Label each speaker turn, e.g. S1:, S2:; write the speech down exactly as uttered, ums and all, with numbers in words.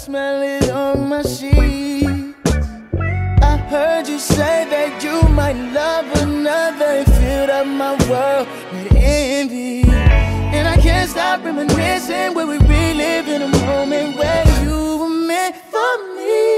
S1: smell it on my sheets. I heard you say that you might love another and filled up my world with envy. And I can't stop reminiscing where we relive in a moment where you were meant for me.